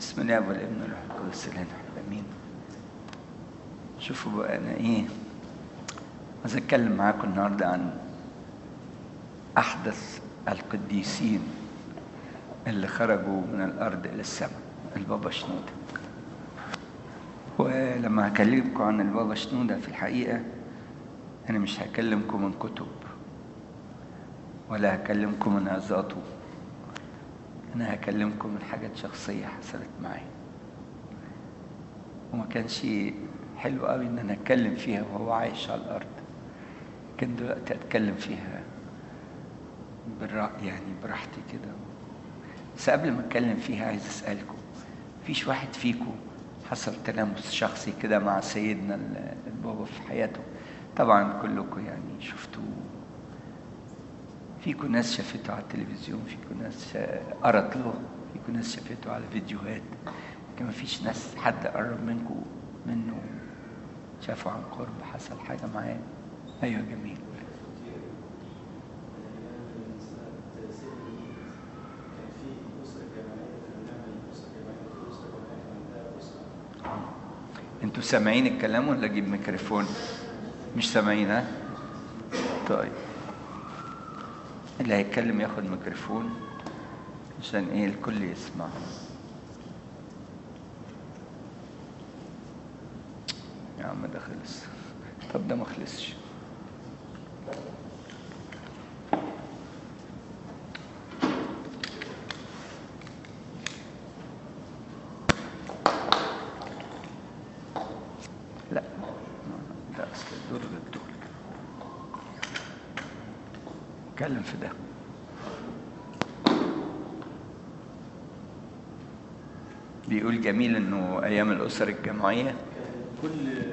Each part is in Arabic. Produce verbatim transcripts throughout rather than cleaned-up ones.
بسم الله والابن والروح القدس الان امين. شوفوا بقى انا ايه عايز اتكلم معاكم النهارده عن احدث القديسين اللي خرجوا من الارض الى السماء، البابا شنودة. ولما هكلمكم عن البابا شنودة في الحقيقه انا مش هكلمكم من كتب ولا هكلمكم من عظاته، أنا هكلمكم من حاجات شخصية حصلت معي، وما كانش حلو قوي إن أنا أتكلم فيها وهو عايش على الأرض. كان دلوقتي أتكلم فيها بالرأي يعني براحتي كده. بس قبل ما أتكلم فيها عايز أسألكم، فيش واحد فيكم حصل تلامس شخصي كده مع سيدنا البابا في حياته؟ طبعا كلكم يعني شفتوه، فيكم ناس شافته على التلفزيون، فيكم ناس قرأت له، فيكم ناس شافته على فيديوهات، لكن ما فيش ناس حد قرب منكم منه شافه عن قرب، حصل حاجة معاه. أيوة جميل. انتوا سامعين الكلام ولا اجيب ميكروفون؟ مش سامعين ها؟ طيب اللي هيتكلم ياخد ميكروفون عشان ايه الكل يسمع. يا عم ده خلص. طب ده ما خلصش. لا ده اصل الدور للدور. اتكلم في ده. بيقول جميل انه ايام الاسر الجماعيه كل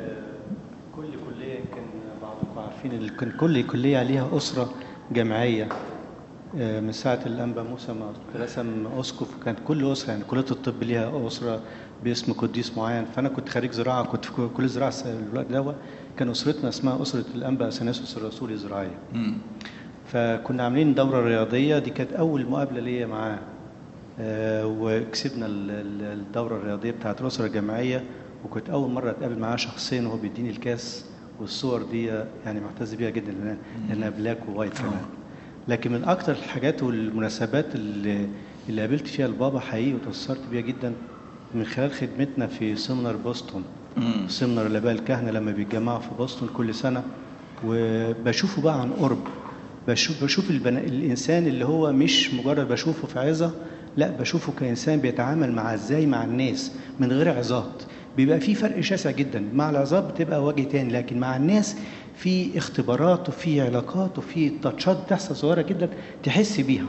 كل كليه كان بعضكم عارفين ان كان كل كليه ليها اسره جماعيه. من ساعه الانبا موسى ما رسم اسقف كانت كل اسره، يعني كليه الطب ليها اسره باسم قديس معين. فانا كنت خريج زراعه، كنت في كليه زراعه الوقت ده، كان اسرتنا اسمها اسره الانبا اثناسيوس الرسولي الزراعيه. فكنا عاملين دوره رياضيه، دي كانت اول مقابله ليا معاه. آه وكسبنا الدورة الرياضية بتاعت الأسرة الجماعية، وكنت أول مرة أتقابل معاه شخصيا وهو بيديني الكاس، والصور دي يعني معتز بيها جدا لأنها بلاك ووايت كمان. لكن من أكتر الحاجات والمناسبات اللي, اللي قابلت فيها البابا حقيقي وتأثرت بيها جدا من خلال خدمتنا في سيمينار بوسطن. سيمينار الآباء الكهنة لما بيتجمعوا في بوسطن كل سنة، وبشوفه بقى عن قرب. بشوف بشوف البنا... الإنسان اللي هو مش مجرد بشوفه في عظة، لا بشوفه كإنسان بيتعامل مع ازاي مع الناس من غير عظات. بيبقى في فرق شاسع جدا، مع العظات بتبقى وجه تاني، لكن مع الناس في اختبارات وفي علاقات وفي تاتشات بتحصل صغيرة جدا تحس بيها.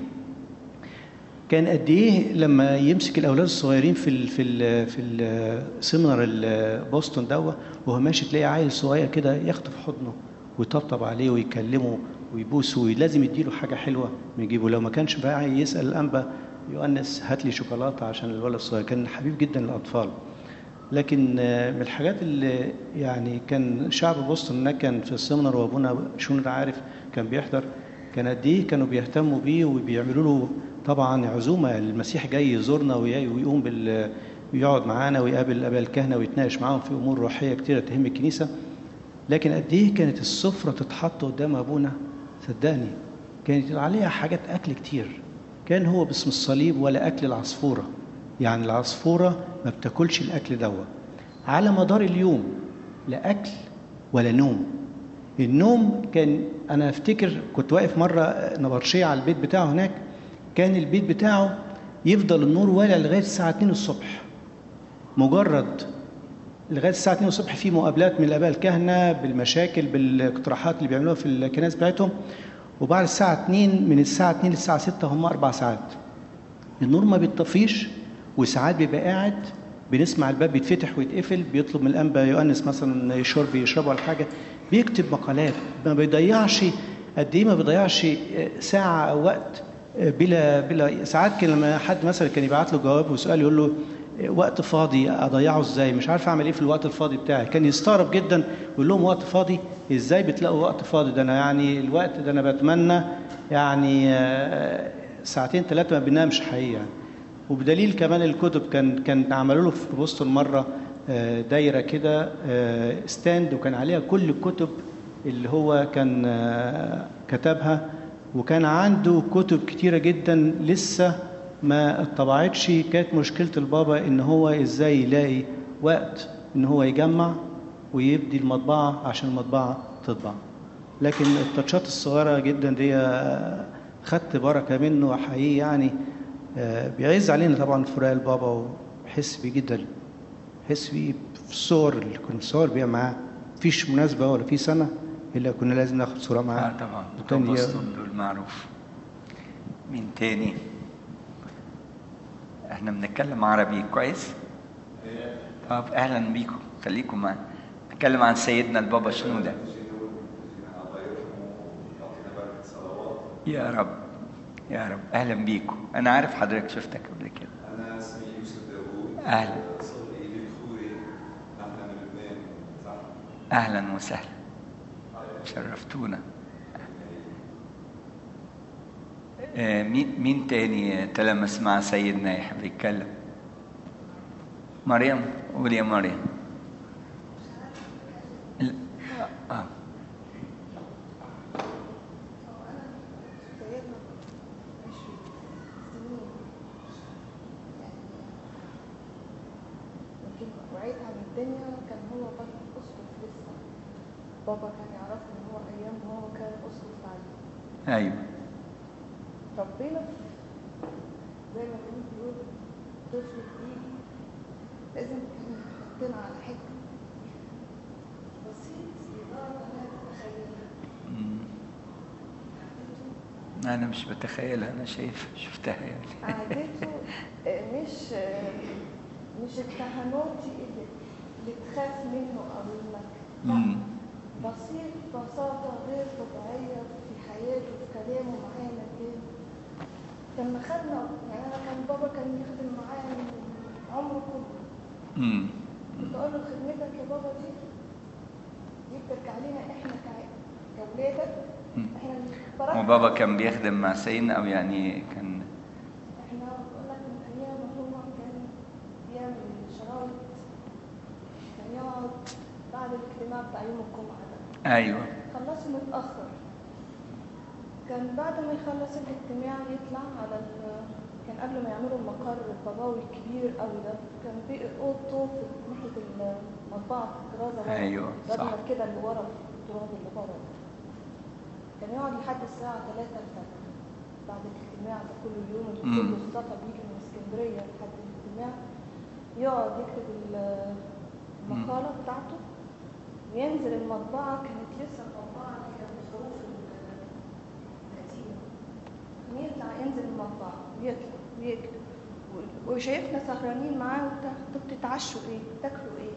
كان قد ايه لما يمسك الاولاد الصغيرين في ال في ال في السيمينار بوسطن دوت، وهو ماشي تلاقي عيل صغير كده ياخده في حضنه ويطبطب عليه ويكلمه ويبوسه، ولازم يديله حاجه حلوه من يجيبه. لو ما كانش بقى يسال الانبا يؤنس هات لي شوكولاته عشان الولد الصغير، كان حبيب جدا للاطفال. لكن من الحاجات اللي يعني كان شعب بوسطن هناك كان في السيمينار، وابونا شنودة عارف كان بيحضر، كان قد ايه كانوا بيهتموا بيه وبيعملوا له طبعا عزومه. المسيح جاي يزورنا ويقوم بال ويقعد معانا ويقابل الاباء الكهنه ويتناقش معاهم في امور روحيه كتيره تهم الكنيسه. لكن قد ايه كانت السفره تتحط قدام ابونا، صدقني كانت عليها حاجات اكل كتير. كان هو باسم الصليب ولا اكل العصفوره، يعني العصفوره ما بتاكلش الاكل دوت على مدار اليوم، لا اكل ولا نوم. النوم كان انا افتكر كنت واقف مره نبرشيه على البيت بتاعه هناك، كان البيت بتاعه يفضل النور والع لغايه الساعه اتنين الصبح، مجرد لغايه الساعه اتنين الصبح في مقابلات من الاباء الكهنه بالمشاكل بالاقتراحات اللي بيعملوها في الكنائس بتاعتهم. وبعد الساعه اتنين، من الساعه اتنين للساعه ستة هم اربع ساعات النور ما بيطفيش، وساعات بيبقى قاعد بنسمع الباب بيتفتح ويتقفل، بيطلب من الانبا يؤنس مثلا شرب يشربه ولا حاجه، بيكتب مقالات، ما بيضيعش قد ايه، ما بيضيعش ساعه او وقت بلا بلا ساعات كده لما حد مثلا كان يبعت له جواب وسؤال يقول له وقت فاضي اضيعه ازاي، مش عارف اعمل ايه في الوقت الفاضي بتاعي، كان يستغرب جدا يقول لهم وقت فاضي ازاي بتلاقوا وقت فاضي؟ ده انا يعني الوقت ده انا بتمنى يعني ساعتين ثلاثه ما بنامش حقيقه يعني. وبدليل كمان الكتب كان كان عملوا له في بوسطن مره آه، دايره كده آه، ستاند، وكان عليها كل الكتب اللي هو كان آه، كتبها، وكان عنده كتب كتيره جدا لسه ما اتطبعتش. كانت مشكله البابا ان هو ازاي يلاقي وقت ان هو يجمع ويبدي المطبعه عشان المطبعه تطبع. لكن التاتشات الصغيره جدا دي آه، خدت بركه منه حقيقي يعني. آه، بيعز علينا طبعا فراق البابا، وبحس بيه جدا، بحس بيه في الصور اللي كنا بنصور بيها معاه. مفيش مناسبة ولا في سنة إلا كنا لازم ناخد صورة معاه. اه طبعا بتوع وكان ي- بوسطن دول معروف. مين تاني؟ احنا بنتكلم عربي كويس؟ طب اهلا بيكم، خليكم معانا. نتكلم عن سيدنا البابا شنودة. يا رب يا رب، اهلا بيكم. انا عارف حضرتك، شفتك قبل كده. أنا اسمي يوسف داوود. أهلا. صديقي دكتوري، نحن من لبنان، صح؟ اهلا وسهلا، شرفتونا. آه، مين مين تاني تلمس مع سيدنا يحب يتكلم؟ مريم، قولي يا مريم. ال- آه. سيدنا مش سنين يعني، يمكن وعيت عن الدنيا كان هو برضه أسقف لسه. بابا كان يعرفه إن هو أيام وهو كان أسقف عليه. ايوه. ربنا زي ما كان بيقول طفل بيجي لازم كان يحطنا على حكمة بسيط إدارة لا تتخيلها. مم. انا مش بتخيل، انا شايف شفتها يعني. قعدته آه، مش آه، مش التهانوتي اللي, اللي تخاف منه او انك لا، مم. بسيط بساطة غير طبيعية في حياته في كلامه معانا كده. لما خدنا يعني انا كان بابا كان يخدم معايا عمره كله. مم. كنت اقول له خدمتك يا بابا دي دي بترجع لنا احنا كع- كاولادك. مم. احنا اللي فرقنا. وبابا كان بيخدم مع سيدنا، او يعني كان احنا بقول لك من ايام ما هو كان بيعمل شرايط، كان يقعد بعد الاجتماع بتاع يوم الجمعة ده ايوه. خلصه متأخر. كان بعد ما يخلص الاجتماع يطلع على ال... كان قبل ما يعملوا المقر الباباوي الكبير قوي ده، كان في اوضته في ناحية المطبعة في الكرازة ورا. أيوة، صح. الرجل كده اللي ورا في التراب اللي ورا ده. كان يقعد لحد الساعة ثلاثة الفجر بعد الاجتماع ده كل يوم. اللي مم. كله الصفا بيجي من اسكندرية لحد الاجتماع، يقعد يكتب ال- المقالة بتاعته وينزل المطبعة. كانت لسه المطبعة دي كانت بظروف الكتيبة. يطلع ينزل المطبعة ويطلع ويكتب و- وشايفنا سهرانين معاه وبتاع. انتوا بتتعشوا ايه؟ بتاكلوا ايه؟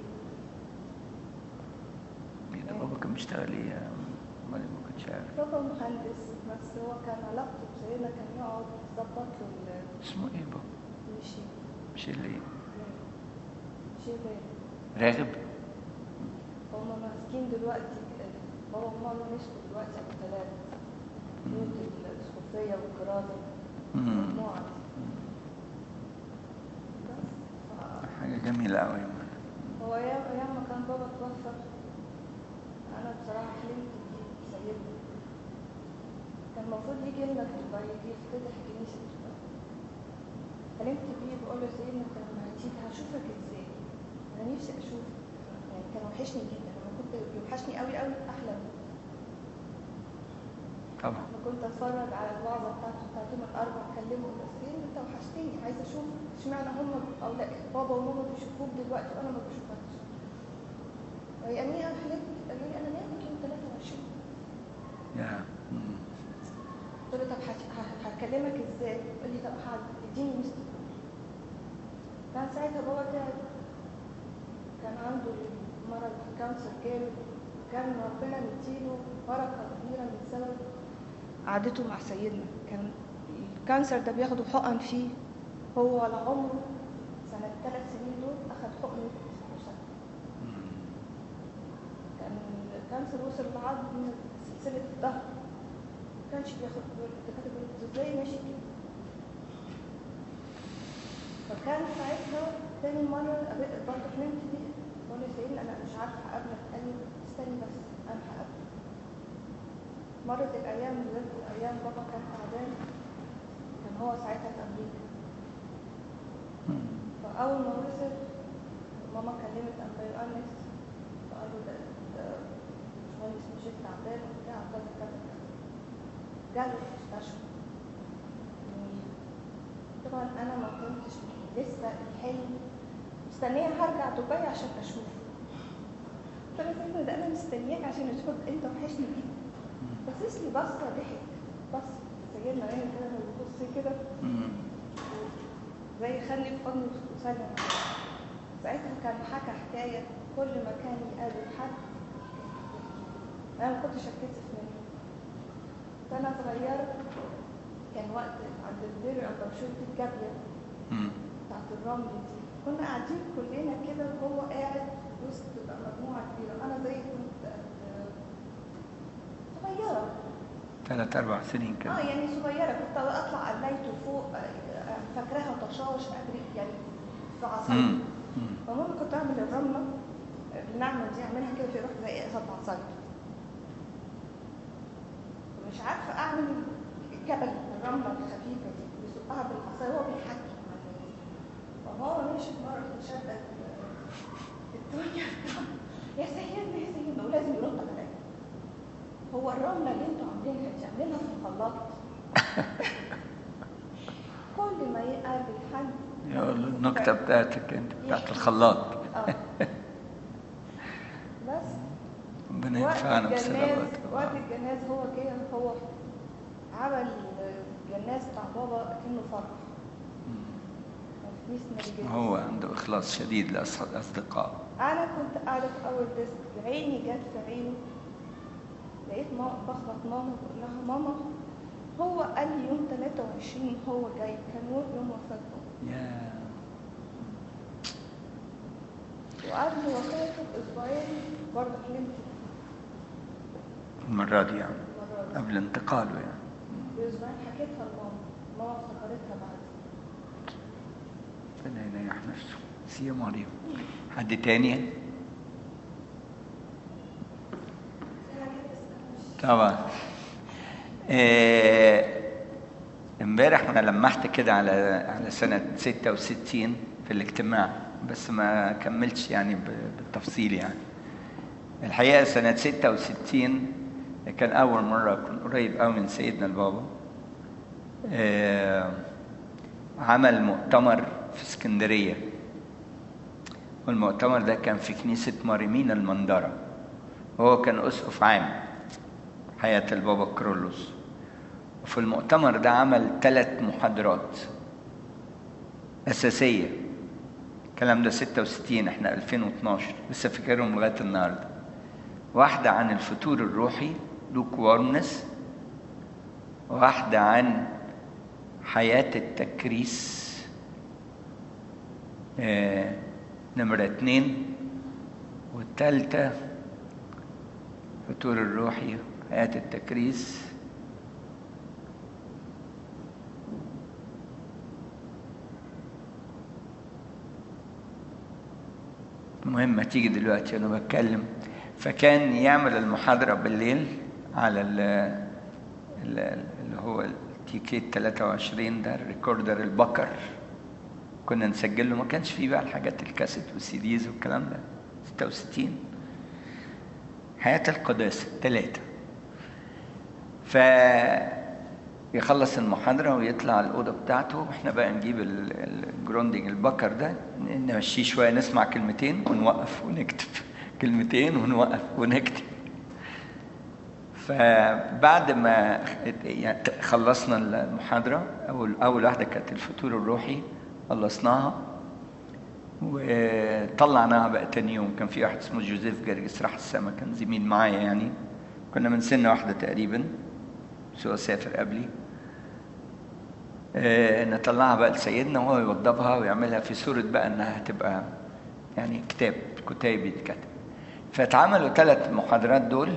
ده بابا كان بيشتغل ايه يا امال؟ ما كنتش عارف. بابا مهندس، بس هو كان علاقته بسيدنا كان يقعد يظبط له ال- اسمه ايه بابا؟ مشي مش اللي ايه؟ مشي غير. راغب. هما ماسكين دلوقتي بابا وماما مسكوا دلوقتي ابو ثلاثة بيوت الاسقفية والكرازة مم. مجموعة دي. بس ف- حاجه جميله قوي. هو ايام ايام ما كان بابا توفى انا بصراحة حلمت بيه سيدنا. كان المفروض يجي لنا في دبي يجي يفتتح كنيسة دبي. حلمت بيه بقول له سيدنا انت لما هتيجي هشوفك ازاي؟ انا نفسي اشوفك. يعني كان وحشني جدا، انا كنت بيوحشني قوي قوي احلم. طبعا. لما كنت اتفرج على الوعظه بتاعته بتاعت يوم الاربع اكلمه بس ايه انت وحشتني عايزه اشوفك. اشمعنى هم او لا بابا وماما بيشوفوك دلوقتي وانا ما بشوفكش؟ يعني انا حلمت قالوا لي انا نايمه يوم ثلاثة وعشرين. يا مم. قلت له طب هت- ه- هكلمك ازاي؟ قال لي طب حد اديني مستر. كان ساعتها بابا تعب، كان عنده مرض كانسر جامد، وكان ربنا مديله بركه كبيره من سبب قعدته مع سيدنا. كان الكانسر ده بياخدوا حقن فيه، هو على عمره سنة ثلاث سنين دول أخد حقن مسكن. مم. كان الكانسر وصل لعظم سلسلة الظهر، ما كانش بياخد الدكاترة بيقولوا ازاي ماشي كده. فكان ساعتها تاني مرة قابلت- برضه حلمت بيه، بقول له سيدنا أنا مش عارفة أقابلك، قال لي استني بس أنا هقابلك. مرت الأيام ولاد الأيام، بابا كان تعبان، كان هو ساعتها في أمريكا. فأول ما وصل ماما كلمت أنبا يؤنس، فقال له ده ده باشمهندس مشيت تعبان وبتاع كذا كذا كذا. جاله المستشفى. طبعا أنا ما كنتش لسه الحلم مستنية هرجع دبي عشان أشوفه. قلت له سيدنا ده أنا مستنياك عشان أشوفك، أنت وحشني جدا. بصيص لي بصة ضحك، بص سيدنا عيني كده بصي كده زي خلي في حضني وسلم عليه. ساعتها كان حكى حكاية كل ما كان يقابل حد أنا ما كنتش أتكسف منه. فأنا صغيرة كان وقت عند الدير عند شرطة الجابية بتاعت الرمل دي، كنا قاعدين كلنا كده وهو قاعد وسط مجموعة كبيرة. أنا زي كنت صغيرة ثلاث أربع سنين كده. اه يعني صغيرة، كنت أطلع قليته فوق فاكراها طشاش أجري يعني في عصاية. فماما كنت أعمل الرملة النعمة دي أعملها كده في روح زي قصب عصاية، مش عارفة أعمل الجبل الرملة الخفيفة دي بيسقها بالعصاية وهو بيحكي مع الناس. فماما مشيت مرة شدت الدنيا يا سيدنا يا سيدنا ولازم يرد عليا، هو الرملة اللي انتوا عاملينها دي عاملينها في الخلاط؟ كل ما يقابل حد يقول له النكتة بتاعتك انت بتاعت الخلاط. اه بس ربنا وقت ينفعنا الجناز بسلامات. وقت الجناز هو جه هو عمل الجناز بتاع بابا كأنه فرح. هو عنده إخلاص شديد لأصدقائه. أنا كنت قاعدة في أول ديسك، عيني جت في عينه، لقيت ماما بخبط ماما بقول لها ماما هو قال لي يوم ثلاثة وعشرين هو جاي، كان يوم وفاته. يا وقبل وفاته بأسبوعين برضه حلمت المرة دي يعني المرة دي قبل انتقاله يعني. بأسبوعين حكيتها لماما، ماما افتكرتها بعد. ربنا يريح نفسه. سي مريم. حد تاني؟ طبعا. امبارح آه انا لمحت كده على على سنة ستة وستين في الاجتماع، بس ما كملتش يعني بالتفصيل. يعني الحقيقة سنة ستة وستين كان أول مرة أكون قريب أوي من سيدنا البابا. آه عمل مؤتمر في اسكندرية، والمؤتمر ده كان في كنيسة ماريمين المندرة، وهو كان أسقف عام حياة البابا كرولوس. وفي المؤتمر ده عمل ثلاث محاضرات أساسية. الكلام ده ستة وستين، احنا ألفين واثناشر، لسه فاكرهم لغاية النهاردة. واحدة عن الفتور الروحي لوك وارنس، واحدة عن حياة التكريس آه نمرة اتنين، والثالثة الفتور الروحي حياة التكريس المهم تيجي دلوقتي أنا بتكلم. فكان يعمل المحاضرة بالليل على اللي هو التيكيت ثلاثة وعشرين ده، الريكوردر البكر، كنا نسجله. ما كانش فيه بقى الحاجات الكاسيت والسيديز والكلام ده. ستة وستين حياة القداسة ثلاثة. فيخلص المحاضرة ويطلع الأوضة بتاعته، واحنا بقى نجيب الجروندنج البكر ده نمشيه شوية، نسمع كلمتين ونوقف ونكتب، كلمتين ونوقف ونكتب. فبعد ما خلصنا المحاضرة، أول أول واحدة كانت الفتور الروحي، خلصناها وطلعناها بقى تاني يوم. كان في واحد اسمه جوزيف جرجس راح السما، كان زميل معايا يعني، كنا من سنة واحدة تقريبا، بس هو سافر قبلي. آه نطلعها بقى لسيدنا وهو يوضبها ويعملها في صورة بقى انها هتبقى يعني كتاب كتاب يتكتب. فاتعملوا ثلاث محاضرات دول،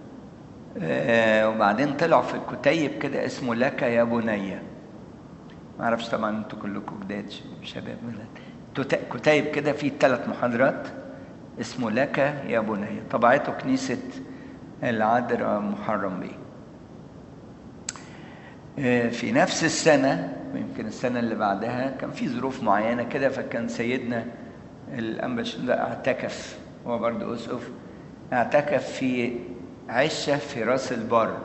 آه وبعدين طلعوا في الكتيب كده اسمه لك يا بني. ما اعرفش طبعا انتوا كلكم جداد شباب من كتيب كده فيه ثلاث محاضرات اسمه لك يا بني، طبعته كنيسة العذراء محرم بيه. في نفس السنة ويمكن السنة اللي بعدها كان في ظروف معينة كده، فكان سيدنا الأنبا شنودة اعتكف، هو برضه أسقف، اعتكف في عشة في راس البر،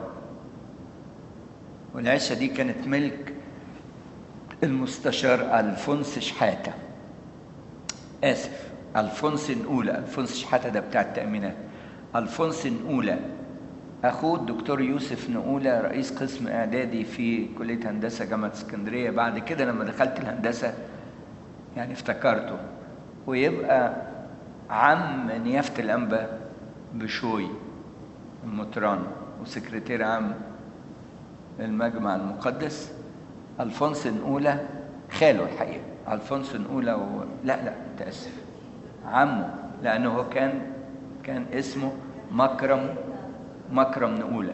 والعشة دي كانت ملك المستشار ألفونس شحاتة، آسف ألفونس الأولى، ألفونس شحاتة ده بتاع التأمينات، ألفونس الأولى أخوه الدكتور يوسف نقولة رئيس قسم إعدادي في كلية هندسة جامعة اسكندرية. بعد كده لما دخلت الهندسة يعني افتكرته، ويبقى عم نيافة الأنبا بشوي المطران وسكرتير عام المجمع المقدس. ألفونس نقولة خاله الحقيقة، ألفونس نقولة و... لا لا متأسف عمه، لأنه هو كان كان اسمه مكرم مكرم نقولة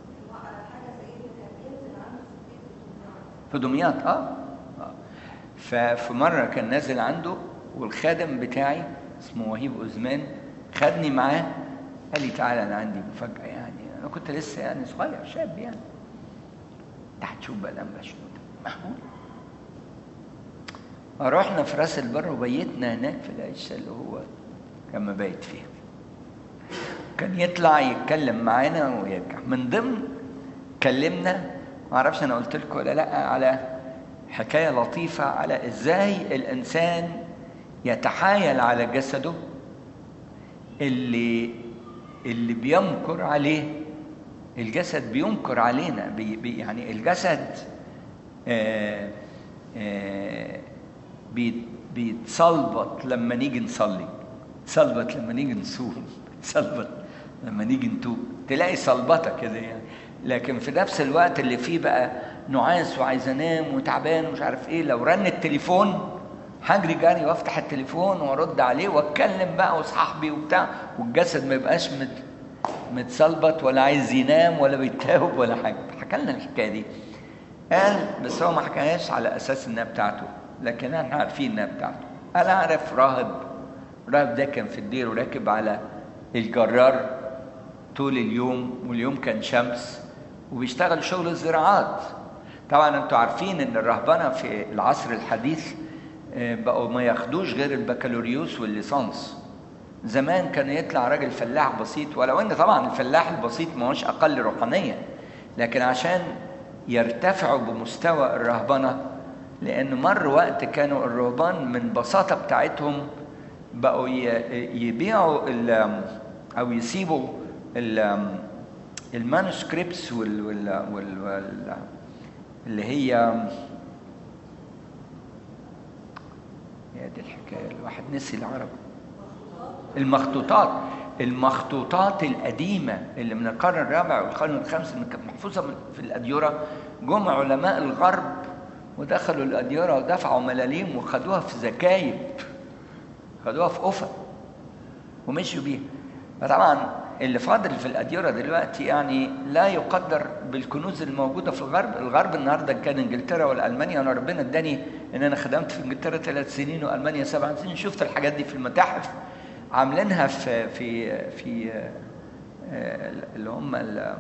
في دمياط. اه اه ففي مرة كان نازل عنده، والخادم بتاعي اسمه وهيب أزمان خدني معاه، قال لي تعالى أنا عندي مفاجأة. يعني أنا كنت لسه يعني صغير شاب، يعني تحت شوف بقى الأنبا شنودة معقول. رحنا في راس البر وبيتنا هناك في العشه اللي هو كان مبيت فيها. كان يطلع يتكلم معانا ويرجع. من ضمن كلمنا، ما اعرفش انا قلت لكم ولا لا، على حكايه لطيفه على ازاي الانسان يتحايل على جسده اللي اللي بيمكر عليه. الجسد بينكر علينا، بي بي يعني الجسد آآ آآ بيتصلبط لما نيجي نصلي، تصلبط لما نيجي نصوم، تصلبط لما نيجي نتوب، تلاقي صلبطه كده يعني. لكن في نفس الوقت اللي فيه بقى نعاس وعايز انام وتعبان ومش عارف ايه، لو رن التليفون هجري جري وافتح التليفون وارد عليه واتكلم بقى وصاحبي وبتاع، والجسد ما يبقاش مت متصلبط ولا عايز ينام ولا بيتاوب ولا حاجه. حكى لنا الحكايه دي، قال بس هو ما حكاهاش على اساس انها بتاعته، لكن احنا عارفين انها بتاعته. انا اعرف راهب، راهب ده كان في الدير وراكب على الجرار طول اليوم، واليوم كان شمس، وبيشتغل شغل الزراعات. طبعا انتوا عارفين ان الرهبنه في العصر الحديث بقوا ما ياخدوش غير البكالوريوس والليسانس. زمان كان يطلع راجل فلاح بسيط، ولو ان طبعا الفلاح البسيط ما هوش اقل روحانيه، لكن عشان يرتفعوا بمستوى الرهبنه، لان مر وقت كانوا الرهبان من بساطه بتاعتهم بقوا يبيعوا او يسيبوا المانuscripts وال وال وال اللي هي يا دي الحكايه الواحد نسي العربي، المخطوطات المخطوطات القديمه اللي من القرن الرابع والقرن الخامس اللي كانت محفوظه في الاديره. جم علماء الغرب ودخلوا الاديره ودفعوا ملاليم وخدوها في زكايب، خدوها في قفا ومشوا بيها. فطبعا اللي فاضل في الاديره دلوقتي يعني لا يقدر بالكنوز الموجوده في الغرب. الغرب النهارده كان انجلترا والالمانيا، انا ربنا اداني ان انا خدمت في انجلترا ثلاث سنين والمانيا سبع سنين، شفت الحاجات دي في المتاحف عاملينها في في في اللي هم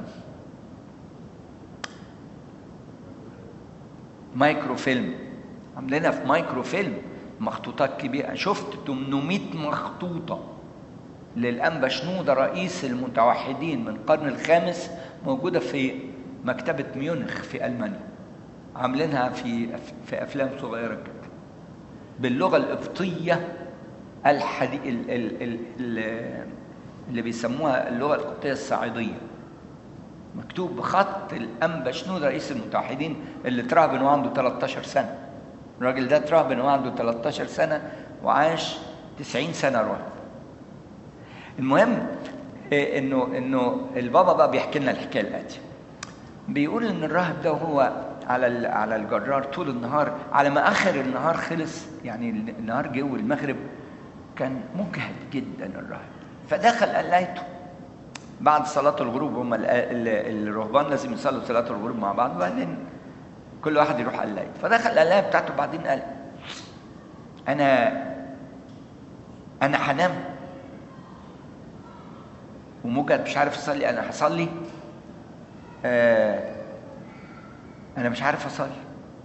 مايكرو فيلم، عاملينها في مايكرو فيلم، مخطوطات كبيره. شفت ثمانمائة مخطوطه للأنبا شنودة رئيس المتوحدين من القرن الخامس، موجودة في مكتبة ميونخ في ألمانيا، عاملينها في في أفلام صغيرة كده باللغة القبطية الحدي... ال... ال... ال... ال... اللي بيسموها اللغة القبطية الصعيدية، مكتوب بخط الأنبا شنودة رئيس المتوحدين اللي ترهبن وعنده ثلاثة عشر سنة. الراجل ده ترهبن وعنده ثلاثة عشر سنة وعاش تسعين سنة راهب. المهم إيه انه انه البابا بقى بيحكي لنا الحكايه الاتيه. بيقول ان الراهب ده وهو على على الجرار طول النهار، على ما اخر النهار خلص، يعني النهار جه والمغرب، كان مجهد جدا الراهب. فدخل قلايته بعد صلاه الغروب، هم الرهبان لازم يصلوا صلاه الغروب مع بعض، وبعدين كل واحد يروح قلاية. فدخل القلاية بتاعته بعدين قال انا انا هنام ومجد مش عارف اصلي. انا هصلي آه انا مش عارف اصلي.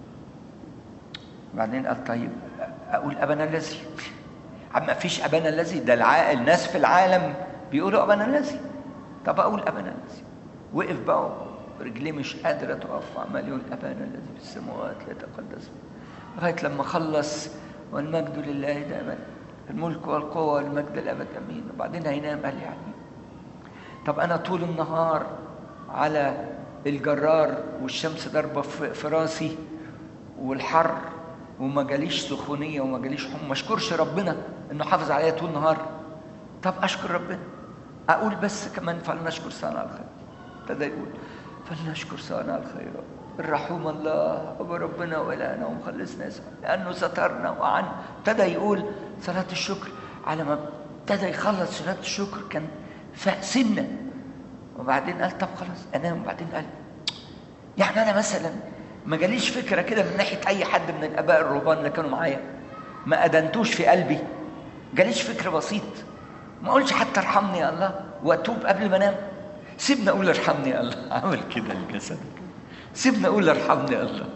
بعدين قال طيب اقول ابانا الذي. ما فيش ابانا الذي، ده العاقل الناس في العالم بيقولوا ابانا الذي. طب اقول ابانا الذي. وقف بقى رجليه مش قادره تقف، عمال يقول ابانا الذي في السماوات ليتقدس لغايه لما خلص والمجد لله دائما الملك والقوه والمجد الابد امين. وبعدين هينام. قال يعني طب انا طول النهار على الجرار والشمس ضاربه في راسي والحر وما جاليش سخونيه وما جاليش حمى، ما اشكرش ربنا انه حافظ عليا طول النهار؟ طب اشكر ربنا. اقول بس كمان فلنشكر صانع الخير. ابتدى يقول فلنشكر صانع الخير الرحوم الله ابو ربنا والهنا ومخلصنا يسوع لانه سترنا وعنه. ابتدى يقول صلاه الشكر. على ما ابتدى يخلص صلاه الشكر كان فأسنا. وبعدين قال طب خلاص انام. وبعدين قال يعني انا مثلا ما جاليش فكره كده من ناحيه اي حد من الاباء الرهبان اللي كانوا معايا، ما ادنتوش في قلبي، جاليش فكره بسيط، ما اقولش حتى ارحمني يا الله واتوب قبل ما انام؟ سيبنا اقول ارحمني يا الله. عمل كده الجسد، سيبنا اقول ارحمني يا الله.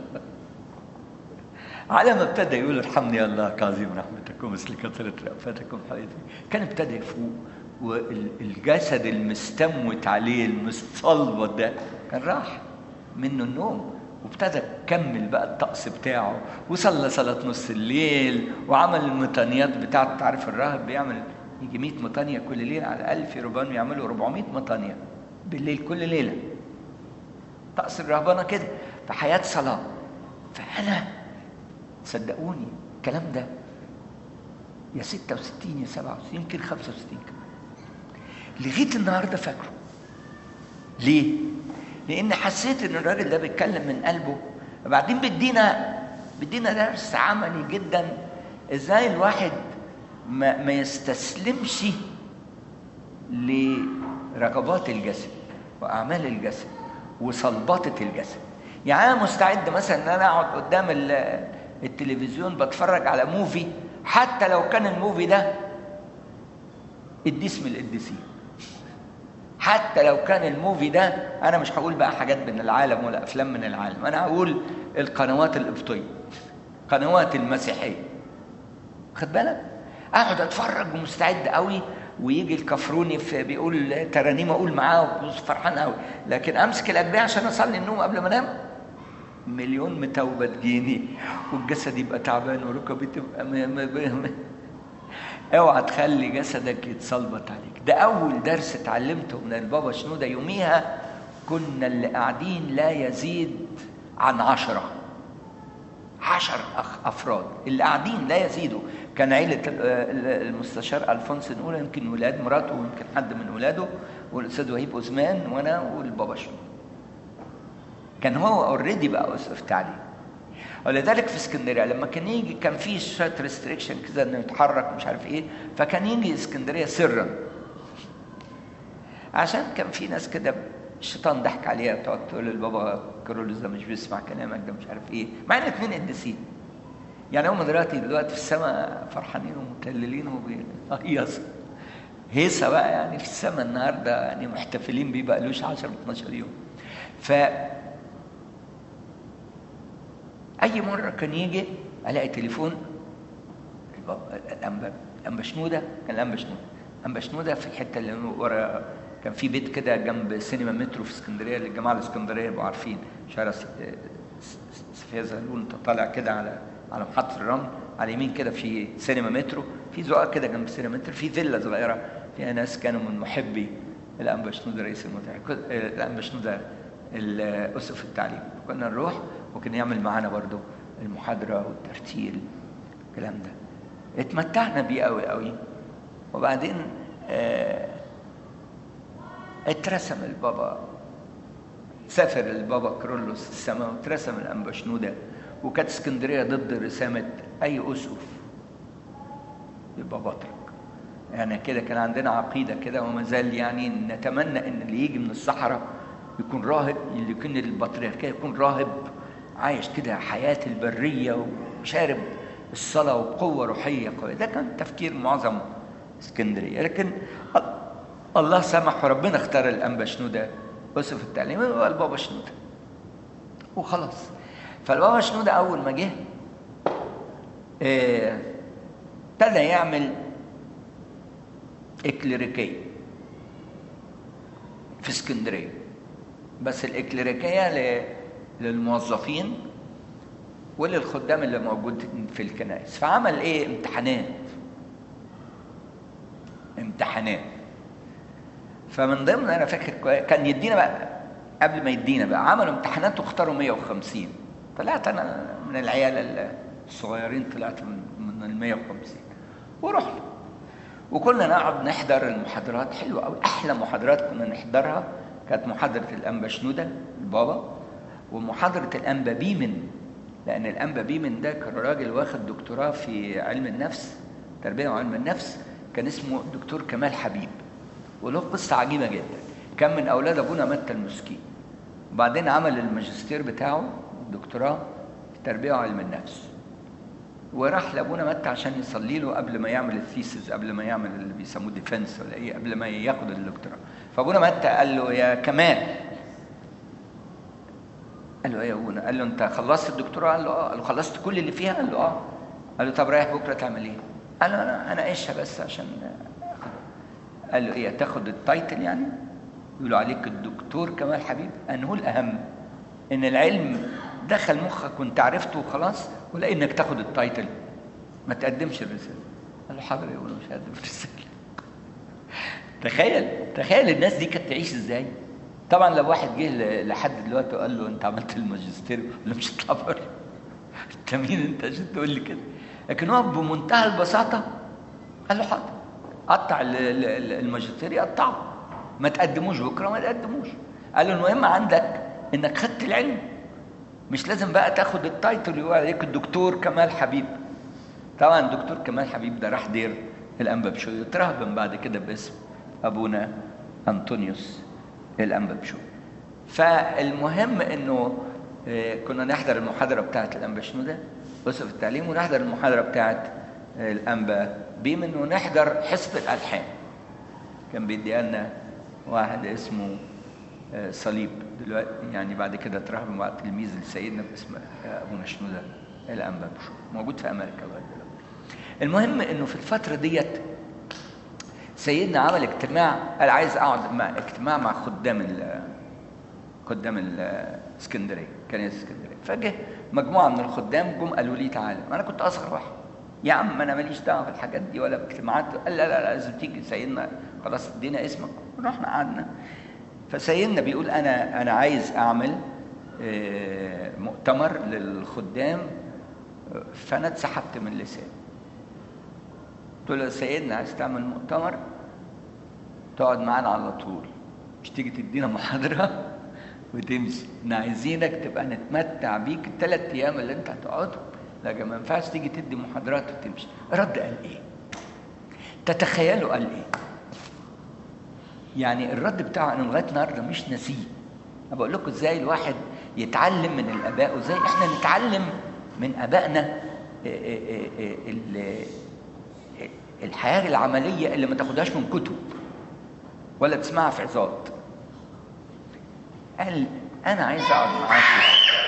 على ما ابتدى يقول ارحمني يا الله كعظيم رحمتك ومثل كثره رأفتك وحياتي، كان ابتدى يفوق، والجسد المستموت عليه المستلبط ده كان راح منه النوم، وابتدى كمل بقى الطقس بتاعه وصلى صلاة نص الليل وعمل المطانيات بتاعته. تعرف الراهب بيعمل يجي مئة مطانية كل ليلة على الأقل، في رهبان يعملوا أربعمئة مطانية بالليل كل ليلة. طقس الرهبانة كده، في حياة صلاة. فأنا صدقوني الكلام ده يا ستة وستين يا سبعة وستين يمكن خمسة وستين كمان لغاية النهاردة فاكره. ليه؟ لأن حسيت إن الراجل ده بيتكلم من قلبه. وبعدين بدينا بدينا درس عملي جدا إزاي الواحد ما, ما يستسلمش لرغبات الجسد وأعمال الجسد وصلبطة الجسد. يعني أنا مستعد مثلا إن أنا أقعد قدام التلفزيون بتفرج على موفي حتى لو كان الموفي ده قديس من القديسين، حتى لو كان الموفي ده انا مش هقول بقى حاجات من العالم ولا افلام من العالم، انا هقول القنوات القبطيه، قنوات المسيحيه، خد بالك، اقعد اتفرج ومستعد قوي، ويجي الكفروني في بيقول ترانيم اقول معاه وفرحان قوي، لكن امسك الاجبيه عشان اصلي النوم قبل ما انام مليون متوبه تجيني والجسد يبقى تعبان وركبي تبقى م... م... م... اوعى تخلي جسدك يتصلبط عليك. ده اول درس اتعلمته من البابا شنودة. يوميها كنا اللي قاعدين لا يزيد عن عشرة عشر افراد اللي قاعدين لا يزيدوا. كان عيلة المستشار الفونس الاولى، يمكن ولاد مراته ويمكن حد من ولاده والاستاذ وهيب عثمان وانا والبابا شنودة. كان هو اوريدي بقى اسقف تعليم. ولذلك في اسكندريه لما كان يجي كان في شويه ريستريكشن كده انه يتحرك مش عارف ايه، فكان يجي اسكندريه سرا عشان كان في ناس كده الشيطان ضحك عليها تقعد تقول للبابا كارولوس ده مش بيسمع كلامك ده مش عارف ايه، مع ان اثنين قديسين. يعني هم دلوقتي دلوقتي في السماء فرحانين ومتهللين وبيهيصوا هيصه بقى، يعني في السماء النهارده يعني محتفلين بيه بقالوش عشرة اتناشر يوم. ف اي مره كان يجي الاقي تليفون الانبا الانبا شنودة. كان الانبا شنودة الانبا شنودة في الحته اللي ورا، كان في بيت كده جنب سينما مترو في اسكندريه للجماعه الاسكندريه يبقوا عارفين، شارع سفيا زهلول. انت طالع كده على على محطه الرمل على اليمين كده في سينما مترو، في زقاق كده جنب سينما مترو، في فيلا صغيره فيها ناس كانوا من محبي الانبا شنودة رئيس المتحف، الانبا شنودة الاسقف التعليم. كنا نروح وكان يعمل معانا برضو المحاضرة والترتيل الكلام ده، اتمتعنا بيه قوي قوي. وبعدين اه اترسم البابا، سافر البابا كارولوس السماء واترسم الانبا شنودة، وكانت اسكندرية ضد رسامة اي اسقف يبقى بطرك. يعني كده كان عندنا عقيدة كده وما زال، يعني نتمنى ان اللي يجي من الصحراء يكون راهب، اللي يكون البطريركية يكون راهب عايش كده حياة البرية وشارب الصلاة وبقوة روحية قوية. ده كان تفكير معظم اسكندرية. لكن الله سمح وربنا اختار الأنبا شنودة أسقف التعليم هو البابا شنودة وخلاص. فالبابا شنودة أول ما جه ابتدى اه يعمل إكليريكية في اسكندرية، بس الإكليريكية للموظفين وللخدام اللي موجود في الكنائس. فعمل ايه؟ امتحانات امتحانات فمن ضمن انا فاكر كان يدينا بقى قبل ما يدينا بقى عملوا امتحانات واختاروا مية وخمسين. طلعت انا من العيال الصغيرين، طلعت من ال مية وخمسين ورحنا وكنا نقعد نحضر المحاضرات. حلوه قوي، احلى محاضرات كنا نحضرها كانت محاضره الانبا شنودة البابا ومحاضره الانبا بيمن، لان الانبا بيمن ده كان راجل واخد دكتوراه في علم النفس، تربيه وعلم النفس، كان اسمه دكتور كمال حبيب وله قصه عجيبه جدا. كان من اولاد ابونا متى المسكين، وبعدين عمل الماجستير بتاعه الدكتوراه في تربيه وعلم النفس، وراح لابونا متى عشان يصلي له قبل ما يعمل الثيسز، قبل ما يعمل اللي بيسموه ديفنس ولا ايه، قبل ما ياخد الدكتوراه. فابونا متى قال له يا كمال، قال له ايه يا ابونا؟ قال له انت خلصت الدكتوراه؟ قال له اه. قال له خلصت كل اللي فيها؟ قال له اه. قال له طب رايح بكره تعمل ايه؟ قال له انا انا ايشها بس عشان أخد. قال له ايه، تاخد التايتل يعني؟ يقولوا عليك الدكتور كمال حبيب؟ انه الاهم ان العلم دخل مخك وانت عرفته وخلاص، ولا انك تاخد التايتل ما تقدمش الرساله؟ قال له حاضر يا ابونا مش هقدم الرساله. تخيل تخيل الناس دي كانت تعيش ازاي. طبعا لو واحد جه لحد دلوقتي وقال له انت عملت الماجستير ولا مش هتطلع بره؟ انت مين انت عشان تقول لي كده؟ لكن هو بمنتهى البساطه قال له حاضر، قطع الماجستير يقطعه، ما تقدموش بكره ما تقدموش. قال له المهم عندك انك خدت العلم، مش لازم بقى تاخد التايتل يقول عليك الدكتور كمال حبيب. طبعا الدكتور كمال حبيب ده راح دير الانبا بشوي، اترهبن بعد كده باسم ابونا انطونيوس الانبا بشوي. فالمهم انه كنا نحضر المحاضره بتاعه الانبا شنودة اسقف التعليم، ونحضر المحاضره بتاعه الانبا بيمن، ونحضر حصه الالحان. كان بيديها لنا واحد اسمه صليب دلوقتي، يعني بعد كده اترهبن مع تلميذ لسيدنا باسم ابونا شنودة الانبا بشوي، موجود في امريكا لغايه دلوقتي. المهم انه في الفتره ديت سيدنا عمل اجتماع، قال عايز اقعد مع اجتماع مع خدام ال خدام الاسكندريه، كنيسه اسكندريه. فجه مجموعه من الخدام جم قالوا لي تعالى، انا كنت اصغر واحد، يا عم انا ماليش دعوه بالحاجات دي ولا باجتماعات. قال لا لا لا لازم تيجي سيدنا، خلاص ادينا اسمك. رحنا قعدنا، فسيدنا بيقول انا انا عايز اعمل مؤتمر للخدام، فانا اتسحبت من لساني. قلت له سيدنا عايز تعمل مؤتمر تقعد معانا على طول، مش تيجي تدينا محاضره وتمشي. احنا عايزينك تبقى نتمتع بيك الثلاث ايام اللي انت هتقعدهم، لكن ما ينفعش تيجي تدي محاضرات وتمشي. رد قال ايه؟ تتخيلوا قال ايه؟ يعني الرد بتاعه انا لغايه النهارده مش ناسيه. انا بقول لكم ازاي الواحد يتعلم من الاباء، وازاي احنا نتعلم من ابائنا الحياه العمليه اللي ما تاخدهاش من كتب ولا تسمعها في عظات. قال انا عايز اقعد معاكم،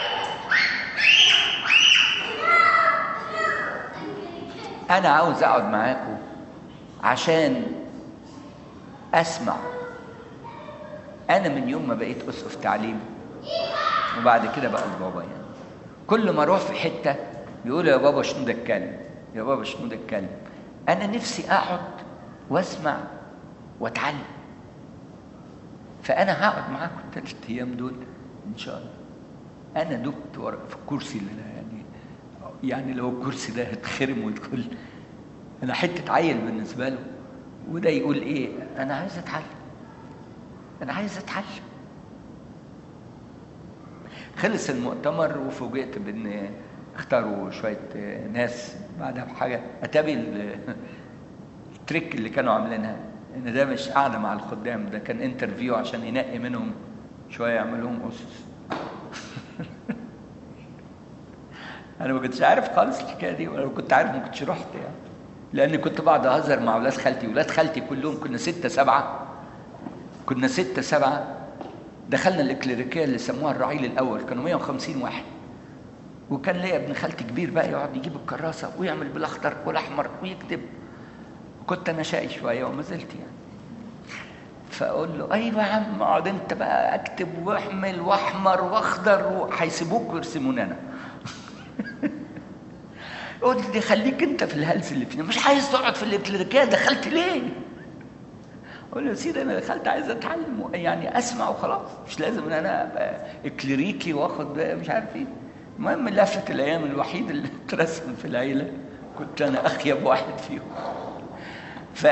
انا عاوز اقعد معاكم عشان اسمع. انا من يوم ما بقيت اسقف تعليم وبعد كده بقى البابا، يعني كل ما اروح في حته بيقولوا يا بابا شنودة اتكلم، يا بابا شنودة اتكلم. انا نفسي اقعد واسمع واتعلم، فانا هقعد معاكم الثلاث ايام دول ان شاء الله. انا دبت ورا في الكرسي اللي أنا يعني يعني لو الكرسي ده هتخرم ويدخل، انا حته عيل بالنسبه له. وده يقول ايه؟ انا عايز اتعلم، انا عايز اتعلم. خلص المؤتمر وفوجئت بان اختاروا شويه ناس بعدها بحاجه. اتابي التريك اللي كانوا عاملينها ان ده مش قاعده مع الخدام، ده كان انترفيو عشان ينقي منهم شويه يعمل لهم اسس. انا ما كنتش عارف خالص الحكايه دي، ولو كنت عارف ما كنتش رحت يعني، لان كنت بقعد اهزر مع اولاد خالتي. اولاد خالتي كلهم كنا ستة سبعة كنا ستة سبعة دخلنا الإكليريكية اللي سموها الرعيل الأول، كانوا مية وخمسين واحد. وكان ليا ابن خالتي كبير بقى يقعد يجيب الكراسة ويعمل بالأخضر والأحمر ويكتب. كنت أنا شقي شوية وما زلت يعني. فأقول له أيوة يا عم اقعد أنت بقى أكتب وأحمل وأحمر وأخضر، وهيسيبوك ويرسموني أنا. يقول لي خليك أنت في الهلس اللي فينا، مش عايز تقعد في الإكليريكية، دخلت ليه؟ اقول له يا سيدي انا دخلت عايز اتعلم يعني اسمع وخلاص، مش لازم ان انا ابقى اكليريكي واخد مش عارف ايه. المهم لفت الايام الوحيد اللي اترسم في العيله كنت انا اخيب واحد فيهم. ف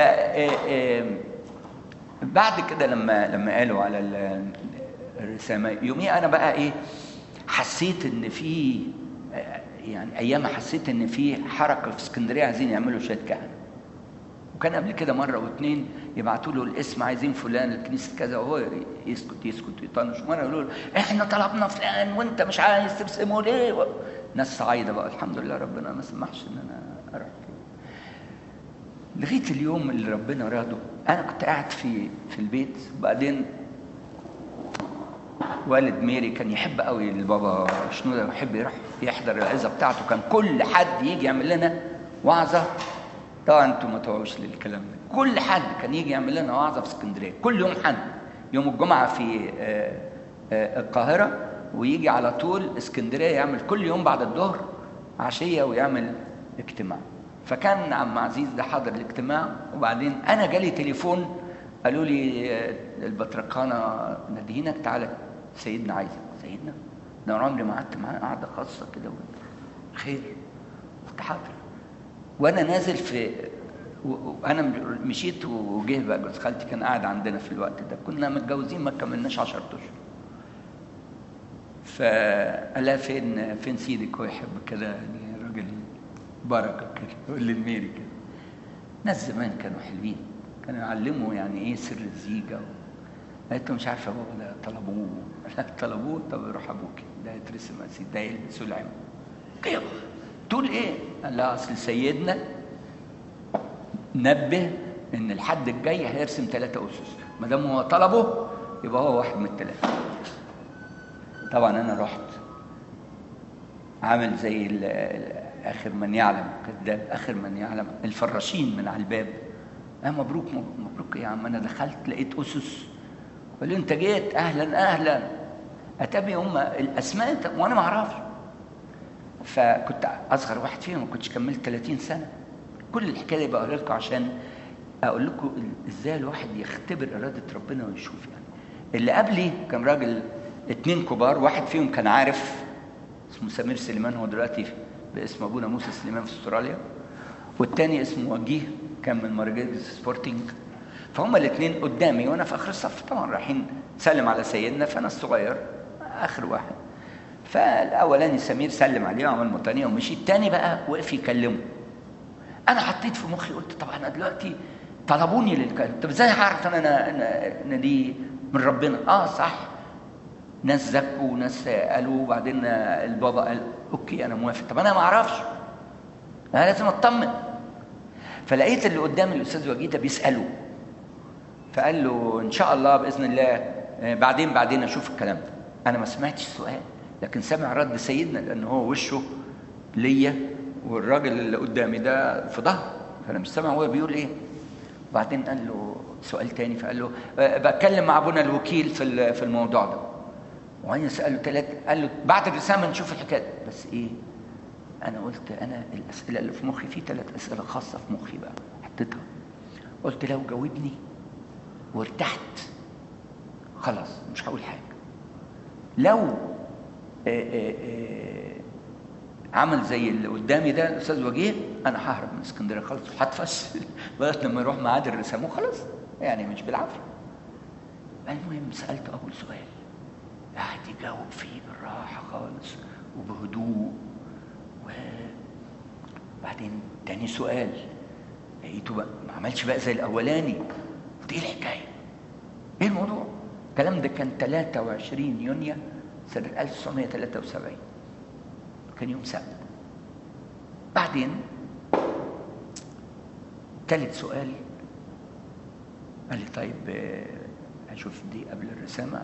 بعد كده لما لما قالوا على الرسامه يوميها انا بقى ايه، حسيت ان في يعني ايام حسيت ان في حركه في اسكندريه عايزين يعملوا شويه كهنه. وكان قبل كده مره واثنين يبعتوا له الاسم عايزين فلان الكنيسه كذا، وهو يسكت يسكت ويطنش. مره يقولوا له احنا طلبنا فلان وانت مش عايز ترسمه ليه؟ و... ناس صعيده بقى الحمد لله ربنا ما سمحش ان انا اروح فيه. لغايه اليوم اللي ربنا راده انا كنت قاعد في في البيت، وبعدين والد ميري كان يحب قوي البابا شنودة ويحب يروح يحضر العظه بتاعته. كان كل حد يجي يعمل لنا وعظه، طبعا انتم ما توعوش للكلام ده، كل حد كان يجي يعمل لنا وعظه في اسكندريه كل يوم حد، يوم الجمعه في القاهره، ويجي على طول اسكندريه يعمل كل يوم بعد الظهر عشيه ويعمل اجتماع. فكان عم عزيز ده حاضر الاجتماع، وبعدين انا جالي تليفون قالوا لي البطرقانه ندهينك تعالى سيدنا عايزك. سيدنا ده عمري ما قعدت معاه قعده خاصه كده. خير؟ قلت حاضر. وانا نازل في وانا مشيت وجه بقى جوز خالتي كان قاعد عندنا في الوقت ده، كنا متجوزين ما كملناش عشرة اشهر. فقال لها فين فين سيدك؟ هو يحب كده يعني راجل بركه كده، يقول لي الميري كده. ناس زمان كانوا حلوين، كانوا يعلموا يعني ايه سر الزيجه. قالت له مش عارفه بابا ده طلبوه. لا طلبوه؟ طب يروح ابوكي ده يترسم اسيد ده يلبسوا العمه كده. تقول ايه؟ قال لها اصل سيدنا نبه ان الحد الجاي هيرسم ثلاثة اسس، ما دام هو طلبه يبقى هو واحد من الثلاثه. طبعا انا رحت عامل زي اخر من يعلم كذاب، اخر من يعلم الفراشين من على الباب. اه مبروك مبروك يا عم. انا دخلت لقيت اسس، قالوا انت جيت اهلا اهلا. اتابي هم الاسماء وانا ما اعرفش. فكنت اصغر واحد فيهم، ما كنتش كملت ثلاثين سنه. كل الحكايه دي بقولها لكم عشان اقول لكم ازاي الواحد يختبر اراده ربنا ويشوف. يعني اللي قبلي كان راجل اتنين كبار، واحد فيهم كان عارف اسمه سمير سليمان، هو دلوقتي باسم ابونا موسى سليمان في استراليا، والتاني اسمه وجيه كان من مارجريتس سبورتنج. فهم الاثنين قدامي وانا في اخر الصف، طبعا رايحين سلم على سيدنا، فانا الصغير اخر واحد. فالاولاني سمير سلم عليه وعمل مطانيه ومشي، الثاني بقى وقف يكلمه. انا حطيت في مخي قلت طبعا انا دلوقتي طلبوني للكلام، طب ازاي هعرف انا ان دي من ربنا؟ اه صح، ناس زكوا وناس قالوا، وبعدين البابا قال اوكي انا موافق. طب انا ما اعرفش، انا لازم اطمن. فلقيت اللي قدامي الاستاذ وجيه ده بيساله، فقال له ان شاء الله باذن الله بعدين بعدين اشوف الكلام ده. انا ما سمعتش السؤال، لكن سمع رد سيدنا لان هو وشه ليا والراجل اللي قدامي ده في ظهر، فانا مش سامع هو بيقول ايه. وبعدين قال له سؤال تاني، فقال له بتكلم مع ابونا الوكيل في في الموضوع ده. وهي ساله ثلاث، قال له بعد الرساله نشوف الحكايه. بس ايه، انا قلت انا الاسئله اللي في مخي في ثلاث اسئله خاصه في مخي بقى حطيتها. قلت لو جاوبني وارتحت خلاص مش هقول حاجه، لو آآ آآ عمل زي اللي قدامي ده الاستاذ وجيه انا ههرب من اسكندريه خالص وهتفشل لغايه لما يروح ميعاد الرسام وخلاص، يعني مش بالعافيه. المهم سالت اول سؤال، قعد يجاوب فيه بالراحه خالص وبهدوء. وبعدين تاني سؤال لقيته بقى ما عملش بقى زي الاولاني. قلت ايه الحكايه؟ ايه الموضوع؟ الكلام ده كان ثلاثة وعشرين يونيو سنه ألف وتسعمائة وثلاثة وسبعين، كان يوم سبت. بعدين ثالث سؤال قال لي طيب هشوف دي قبل الرسامة.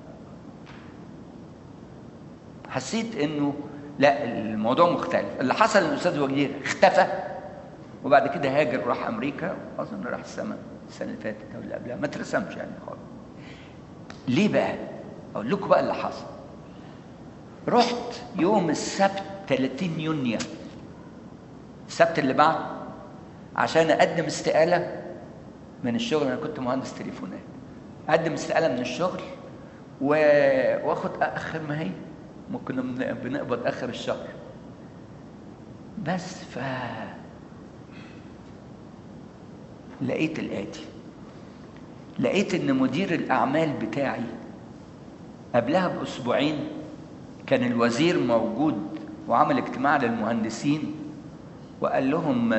حسيت انه لا، الموضوع مختلف. اللي حصل ان الاستاذ وجدير اختفى، وبعد كده هاجر راح امريكا، اظن راح السما السنه اللي فاتت او اللي قبلها، ما ترسمش يعني خالص. ليه بقى؟ اقول لكم بقى اللي حصل. رحت يوم السبت ثلاثين يونيو، السبت اللي بعد، عشان اقدم استقاله من الشغل. انا كنت مهندس تليفونات، اقدم استقاله من الشغل واخد اخر ما هي ممكن بنقبض اخر الشهر بس. ف لقيت الاتي، لقيت ان مدير الاعمال بتاعي قبلها باسبوعين كان الوزير موجود وعمل اجتماع للمهندسين وقال لهم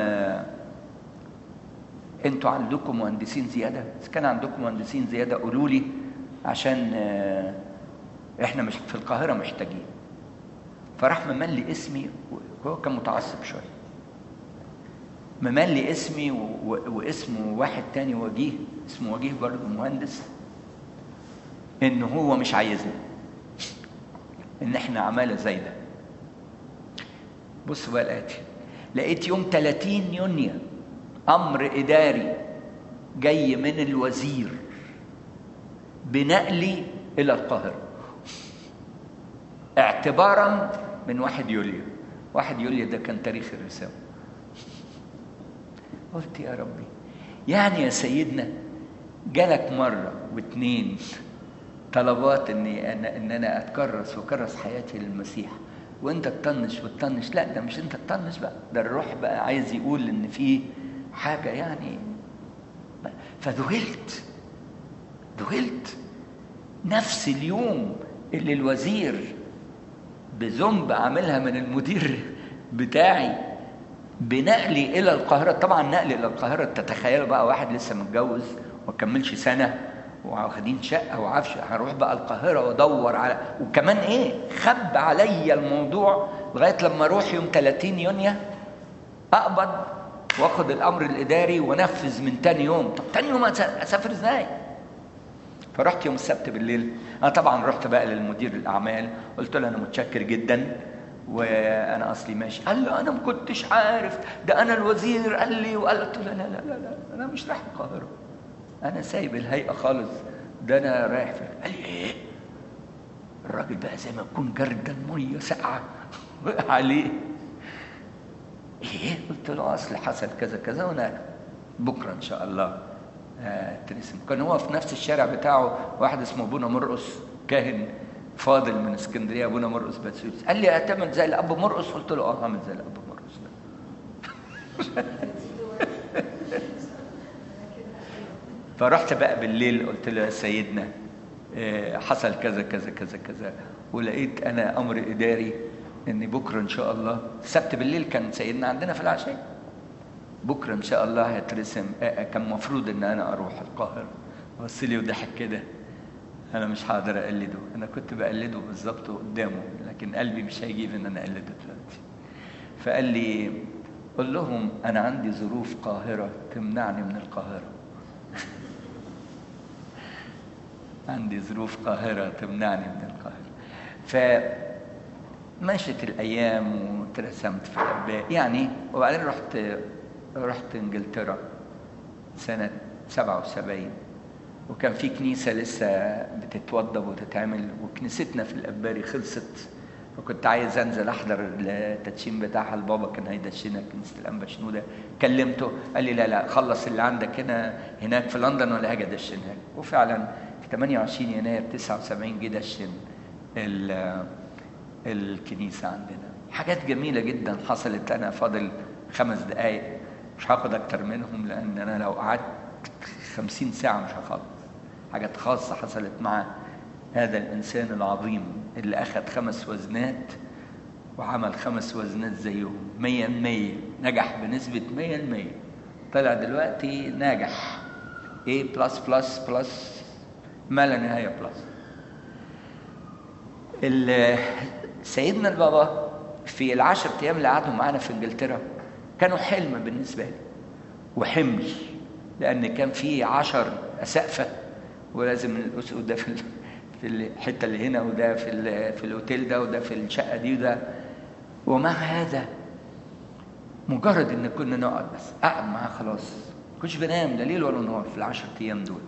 انتوا عندكم مهندسين زياده؟ اذا كان عندكم مهندسين زياده قولوا لي، عشان احنا مش في القاهره محتاجين. فراح ممل لي اسمي، وهو كان متعصب شويه، ممل لي اسمي واسمه واحد تاني وجيه، اسمه وجيه برضه مهندس، ان هو مش عايزنا، ان احنا عماله زايده. بصوا بقى الاتي، لقيت يوم ثلاثين يونيو امر اداري جاي من الوزير بنقلي الى القاهره اعتبارا من واحد يوليو. واحد يوليو ده كان تاريخ الرسالة. قلت يا ربي، يعني يا سيدنا جالك مرة واثنين طلبات اني انا ان انا اتكرس واكرس حياتي للمسيح، وانت تطنش وتطنش؟ لا، ده مش انت تطنش بقى، ده الروح بقى عايز يقول ان في حاجة يعني. فذهلت ذهلت نفس اليوم اللي الوزير بذنب عاملها من المدير بتاعي بنقلي الى القاهره. طبعا نقلي الى القاهره، تتخيلوا بقى واحد لسه متجوز وما كملش سنه واخدين شقه وعفش، هروح بقى القاهره وادور على، وكمان ايه، خب عليا الموضوع لغايه لما اروح يوم ثلاثين يونيو اقبض واخد الامر الاداري ونفذ من تاني يوم. طب تاني يوم اسافر ازاي؟ فرحت يوم السبت بالليل. انا طبعا رحت بقى للمدير الاعمال، قلت له انا متشكر جدا وانا اصلي ماشي. قال له انا ما كنتش عارف، ده انا الوزير قال لي وقال. قلت له لا لا لا لا انا مش رايح القاهره، انا سايب الهيئه خالص، ده انا رايح في. قال لي ايه؟ الراجل بقى زي ما يكون جردل ميه ساقعه عليه. ايه؟ قلت له اصل حصل كذا كذا وانا بكره ان شاء الله آه ترسم. كان هو في نفس الشارع بتاعه واحد اسمه ابونا مرقس، كاهن فاضل من اسكندريه، ابونا مرقس باتسوس. قال لي هتعمل زي الاب مرقس؟ قلت له اه هعمل زي الاب مرقس ده. فرحت بقى بالليل قلت له يا سيدنا آه حصل كذا كذا كذا كذا، ولقيت انا امر اداري ان بكره ان شاء الله. السبت بالليل كان سيدنا عندنا في العشاء، بكره ان شاء الله هيترسم. كان المفروض ان انا اروح القاهره. بص لي وضحك كده، انا مش هقدر اقلده، انا كنت بقلده بالظبط قدامه لكن قلبي مش هيجيب ان انا اقلده دلوقتي. فقال لي قول لهم انا عندي ظروف قاهره تمنعني من القاهره. عندي ظروف قاهره تمنعني من القاهره. فمشت الايام وترسمت في الاباء يعني. وبعدين رحت رحت انجلترا سنه سبعة وسبعين، وكان في كنيسه لسه بتتوضب وتتعمل، وكنيستنا في الاباري خلصت، وكنت عايز انزل احضر التدشين بتاعها. البابا كان هيدشنا كنيسه الانبا شنوده. كلمته قال لي لا لا خلص اللي عندك هنا هناك في لندن ولا هاجي ادشنها لك. وفعلا في ثمانية وعشرين يناير تسعة وسبعين جه دشن الكنيسه عندنا. حاجات جميله جدا حصلت. انا فاضل خمس دقائق مش هاخد اكتر منهم، لان انا لو قعدت خمسين ساعه مش هخلص. حاجات خاصه حصلت مع هذا الانسان العظيم اللي اخذ خمس وزنات وعمل خمس وزنات زيهم مية المية، نجح بنسبه مية المية. طلع دلوقتي ناجح A بلس بلس بلس ما لا نهايه بلس. سيدنا البابا في العشر ايام اللي قعدوا معانا في انجلترا كانوا حلم بالنسبه لي وحمل، لان كان في عشر اسقفه ولازم الاسقف ده في في الحته اللي هنا، وده في في الاوتيل ده، وده في الشقه دي، وده. ومع هذا مجرد ان كنا نقعد بس قاعد معاه خلاص ما كنتش بنام لا ليل ولا نهار في العشر ايام دول.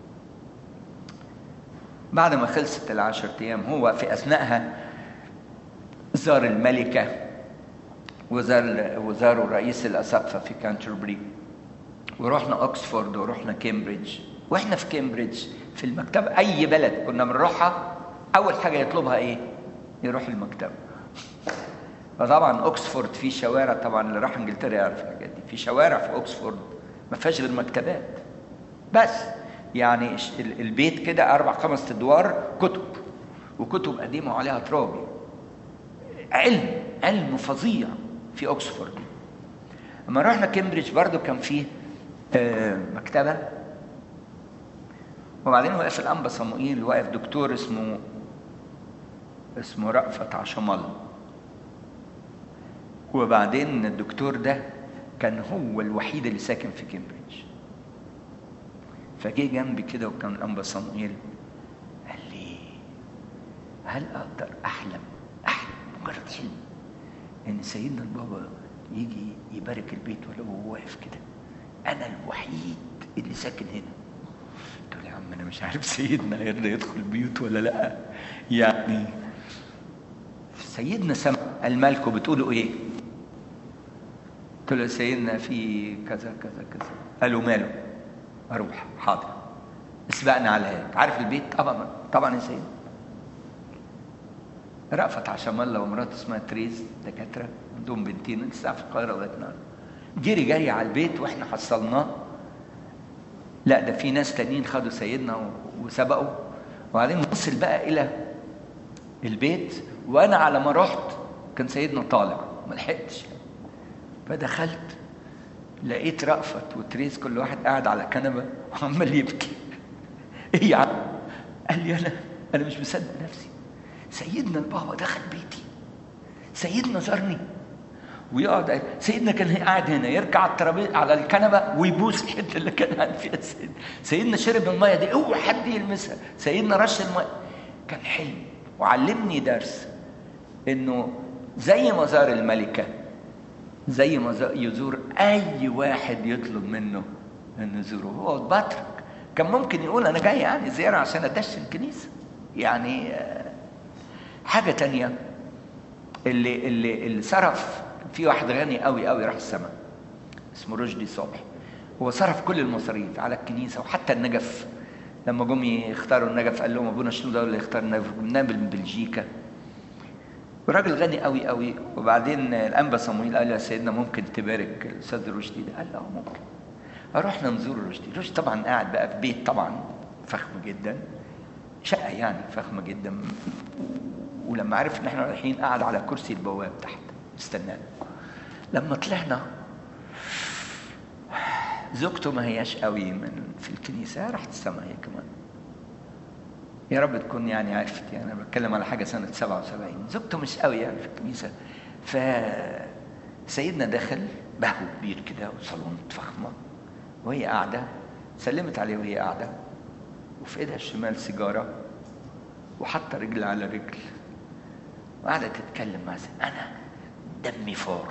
بعد ما خلصت العشر ايام هو في اثناءها زار الملكه وزار وزاروا رئيس الاساقفه في كانتربري، ورحنا اوكسفورد ورحنا كامبريدج. واحنا في كامبريدج في المكتبه، اي بلد كنا بنروحها اول حاجه يطلبها ايه؟ يروح المكتبه. فطبعا اوكسفورد في شوارع، طبعا اللي راح انجلترا يعرف الحاجات دي، في شوارع في اوكسفورد ما فيهاش غير مكتبات بس. يعني البيت كده اربع خمس ادوار كتب، وكتب قديمه وعليها ترابي. علم علم فظيع في اوكسفورد. اما رحنا كامبريدج برضو كان فيه مكتبه، وبعدين وقف الانبا صموئيل، وقف دكتور اسمه اسمه رأفت عشمال، وبعدين الدكتور ده كان هو الوحيد اللي ساكن في كامبريدج. فجه جنبي كده وكان الانبا صموئيل قال لي هل اقدر احلم احلم مجرد حلم ان سيدنا البابا يجي يبارك البيت ولا هو واقف كده؟ انا الوحيد اللي ساكن هنا. قلت له يا عم انا مش عارف سيدنا هيرضى يدخل البيوت ولا لا. يعني سيدنا سمع الملك وبتقولوا ايه؟ قلت له سيدنا في كذا كذا كذا. قالوا ماله؟ اروح حاضر اسبقنا على هيك. عارف البيت؟ طبعا طبعا يا سيدنا. رأفت عشمالله ومراته اسمها تريز، دكاتره عندهم بنتين لسه في القاهره لغايه النهارده. جري جري على البيت واحنا حصلناه. لا ده في ناس تانيين خدوا سيدنا وسبقوا. وبعدين وصل بقى الى البيت، وانا على ما رحت كان سيدنا طالع ما لحقتش. فدخلت لقيت رأفت وتريز كل واحد قاعد على كنبه وعمال يبكي. ايه يا عم؟ قال لي انا انا مش مصدق نفسي. سيدنا البابا دخل بيتي، سيدنا زارني، ويقعد سيدنا كان قاعد هنا يركع على الترابيزه على الكنبه ويبوس الحته اللي كان قاعد فيها سيدنا. سيدنا شرب الميه دي اوعى حد يلمسها. سيدنا رش الميه. كان حلم وعلمني درس انه زي ما زار الملكه زي ما يزور اي واحد يطلب منه انه يزوره. هو بطرك كان ممكن يقول انا جاي يعني زياره عشان ادش الكنيسه. يعني حاجه تانية اللي اللي اللي صرف في واحد غني قوي قوي راح السماء اسمه رشدي صبحي. هو صرف كل المصاريف على الكنيسه وحتى النجف. لما جم يختاروا النجف قال لهم ابونا شنو ده اللي يختار النجف؟ جبناه من بلجيكا. وراجل غني قوي قوي. وبعدين الانبا صموئيل قال يا سيدنا ممكن تبارك الاستاذ رشدي ده؟ قال له اه ممكن. رحنا نزور رشدي. رشدي طبعا قاعد بقى في بيت طبعا فخم جدا، شقه يعني فخمه جدا. ولما عرف ان احنا رايحين قعد على كرسي البواب تحت استنانا. لما طلعنا زوجته ما هياش قوي من في الكنيسه، راحت السما هي كمان. يا رب تكون يعني عرفت، يعني انا بتكلم على حاجه سنه سبعة وسبعين. زوجته مش قوي يعني في الكنيسه. فسيدنا دخل بهو كبير كده وصالون فخمه، وهي قاعده سلمت عليه وهي قاعده، وفي ايدها الشمال سيجاره، وحاطه رجل على رجل وقاعده تتكلم مع سيدنا. انا دمي فار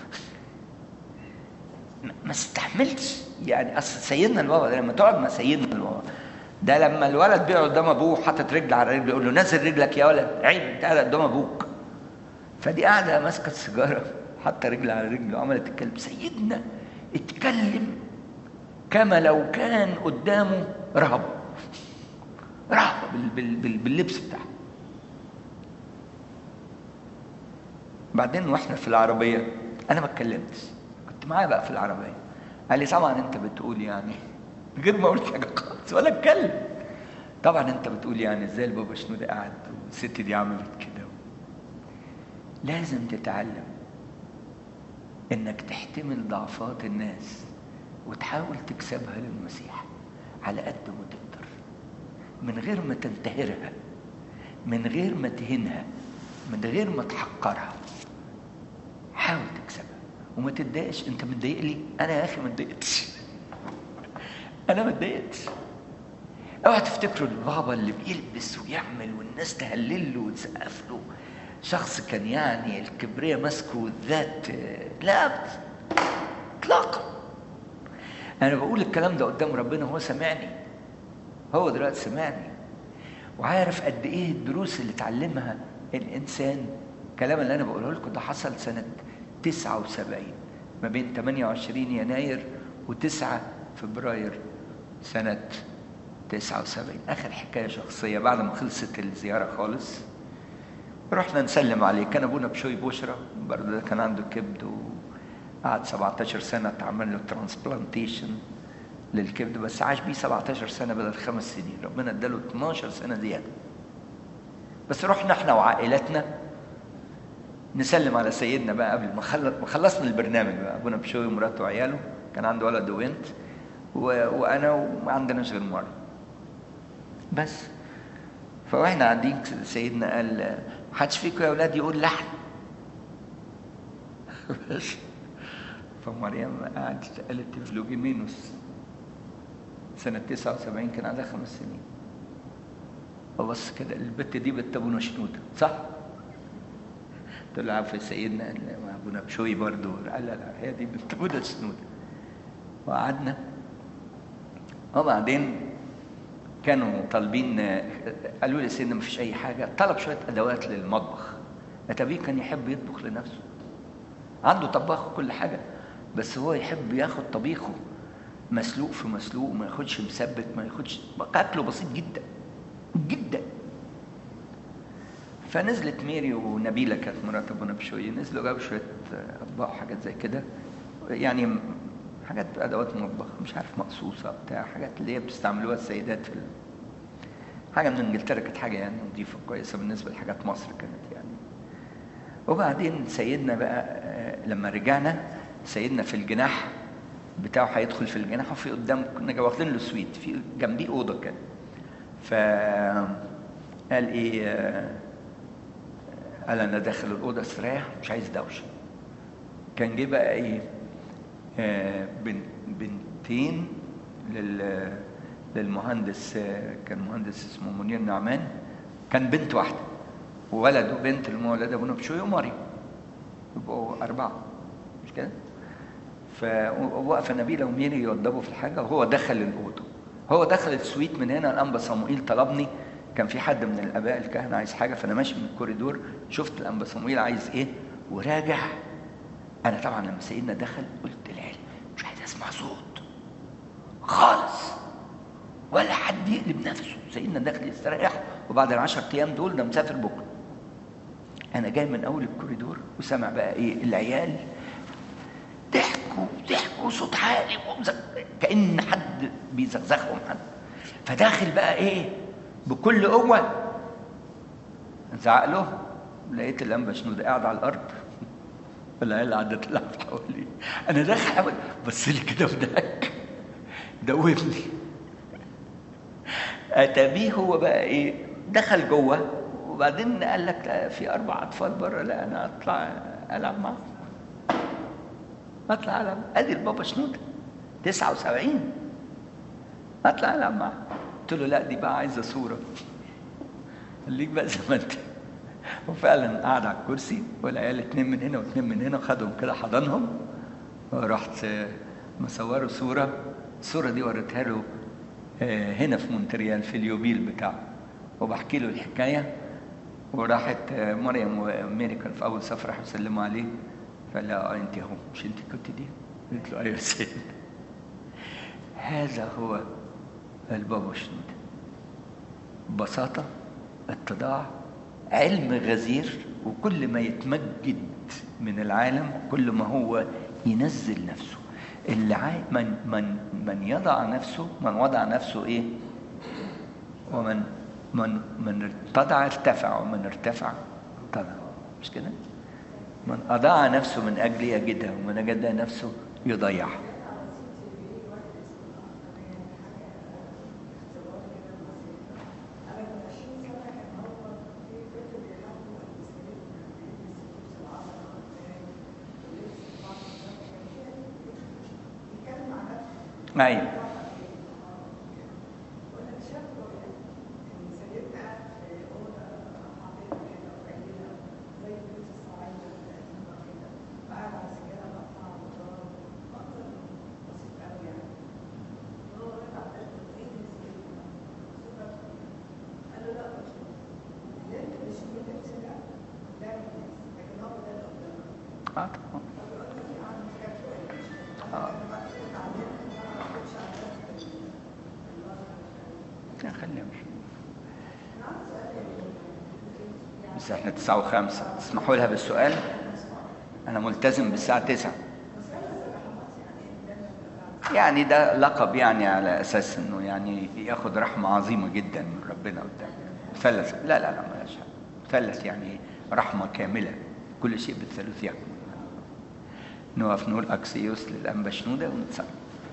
ما استحملتش. يعني اصل سيدنا البابا ده لما تقعد مع سيدنا البابا ده، لما الولد بيقعد قدام ابوه حاطط رجل على رجل يقول له نزل رجلك يا ولد، عيب انت قاعد قدام ابوك. فدي قاعده ماسكه السيجاره حاطه رجل على رجل وعملت تتكلم. سيدنا اتكلم كما لو كان قدامه رهب رهب بال بال باللبس بتاعه. بعدين واحنا في العربيه انا ما اتكلمتش، كنت معاه بقى في العربيه. قال لي طبعا انت بتقول يعني غير ما قلت حاجه خالص ولا اتكلم. طبعا انت بتقول يعني ازاي البابا شنودة قاعد والست دي عملت كده. لازم تتعلم انك تحتمل ضعفات الناس وتحاول تكسبها للمسيح على قد ما تقدر، من غير ما تنتهرها، من غير ما تهينها، من غير ما تحقرها. وما تتضايقش. انت متضايق لي؟ انا يا اخي ما اتضايقتش. انا ما اتضايقتش. اوعى تفتكروا البابا اللي بيلبس ويعمل والناس تهلل له وتسقف له شخص كان يعني الكبرياء ماسكه والذات. لا اطلاقا. انا بقول الكلام ده قدام ربنا، هو سمعني، هو دلوقتي سمعني وعارف قد ايه الدروس اللي اتعلمها الانسان. الكلام اللي انا بقوله لكم ده حصل سنه تسعة وسبعين، ما بين ثمانية وعشرين يناير وتسعة فبراير سنه تسعة وسبعين. اخر حكايه شخصيه بعد ما خلصت الزياره خالص، رحنا نسلم عليه. كان ابونا بشوي بشرى برضه، ده كان عنده كبد وقعد سبعتاشر سنه اتعمل له ترانسبلانتيشن للكبد، بس عاش بيه سبعتاشر سنه بدل خمس سنين، ربنا اداله اتناشر سنه زياده. بس رحنا احنا وعائلتنا نسلم على سيدنا بقى قبل ما خلصنا البرنامج بقى. ابونا بشوي ومراته وعياله، كان عنده ولد وبنت و... وانا وما عندناش غير مره بس. فاحنا قاعدين سيدنا قال محدش فيكم يا اولاد يقول لحن. فمريم قعدت قالت فلوجيمينوس سنه تسعة وسبعين، كان عندها خمس سنين. فبص كده البت دي بنت ابونا شنوده صح؟ قلت له عارف سيدنا ابونا بشوي برضه؟ قال لا هي دي بنت ابونا شنوده. وقعدنا وبعدين كانوا طالبين، قالوا لي سيدنا ما فيش اي حاجه، طلب شويه ادوات للمطبخ. اتابيه كان يحب يطبخ لنفسه، عنده طباخ وكل حاجه، بس هو يحب ياخد طبيخه مسلوق في مسلوق، ما ياخدش مسبك، ما ياخدش، اكله بسيط جدا جدا. فنزلت ميري ونبيله كانت مرات ابونا بشوي، نزلوا جابوا شويه اطباق وحاجات زي كده، يعني حاجات ادوات مطبخ مش عارف مقصوصه بتاع، حاجات اللي هي بتستعملوها السيدات في ال... حاجه من انجلترا، كانت حاجه يعني نظيفه كويسه بالنسبه لحاجات مصر كانت يعني. وبعدين سيدنا بقى لما رجعنا، سيدنا في الجناح بتاعه هيدخل في الجناح، وفي قدام كنا واخدين له سويت في جنبيه اوضه كده. فقال ايه، قال انا داخل الاوضه استريح مش عايز دوشه. كان جه بقى ايه آه بنتين لل للمهندس، كان مهندس اسمه منير نعمان، كان بنت واحده وولد وبنت المولد ابونا بشوي ومريم، يبقوا اربعه مش كده. فوقف نبيله وميري يوضبوا في الحاجه، وهو دخل الاوضه، هو دخل السويت من هنا. الانبا صموئيل طلبني، كان في حد من الاباء الكهنه عايز حاجه، فانا ماشي من الكوريدور شفت الانبا صموئيل عايز ايه وراجع. انا طبعا لما سيدنا دخل قلت العيال مش عايز اسمع صوت خالص ولا حد يقلب نفسه، سيدنا داخل يستريح، وبعد العشر ايام دول ده مسافر بكره. انا جاي من اول الكوريدور وسامع بقى ايه العيال ضحكوا ضحكوا صوت عالي كأن حد بيزغزغهم حد. فداخل بقى ايه بكل قوه زعق له، لقيت الانبا شنوده قاعد على الارض والعيال قاعده تلعب حواليه. انا داخل اول بص لي كده وضحك، دوبني. اتابيه هو بقى ايه دخل جوه، وبعدين قال لك لا في اربع اطفال بره، لا انا اطلع العب معاهم، اطلع العب. ادي البابا شنوده تسعة وسبعين، اطلع العب معاه. قلت له لا دي بقى عايزه صوره، خليك بقى زي ما انت. وفعلا قعد على الكرسي والعيال اتنين من هنا واتنين من هنا، وخدهم كده حضنهم، ورحت مصوره صوره. الصوره دي وريتها له هنا في مونتريال في اليوبيل بتاعه، وبحكي له الحكايه. وراحت مريم وميري كان في اول سفره راحوا يسلموا عليه، فقال لها اه انت اهو، مش انت كنت دي؟ قلت له ايوه يا سيدي. هذا هو البابا شنوده، ببساطه، اتضاع، علم غزير. وكل ما يتمجد من العالم كل ما هو ينزل نفسه. اللي عاي... من من من يضع نفسه، من وضع نفسه ايه؟ ومن من من اتضع ارتفع، ومن ارتفع اتضع، مش كده؟ من اضاع نفسه من اجل يجدها، ومن اجد نفسه يضيعها. ايوه اه طبعا اه خلينا نشوف. بس احنا تسعة وخمسة، تسمحوا لها بالسؤال؟ انا ملتزم بالساعة تسعة. يعني ده لقب يعني على اساس انه يعني ياخد رحمة عظيمة جدا من ربنا قدام. مثلث، لا لا لا مالهاش حاجة. مثلث يعني رحمة كاملة، كل شيء بالثالوث يكمل. نقف نقول اكسيوس للانبا شنودة ونتصل.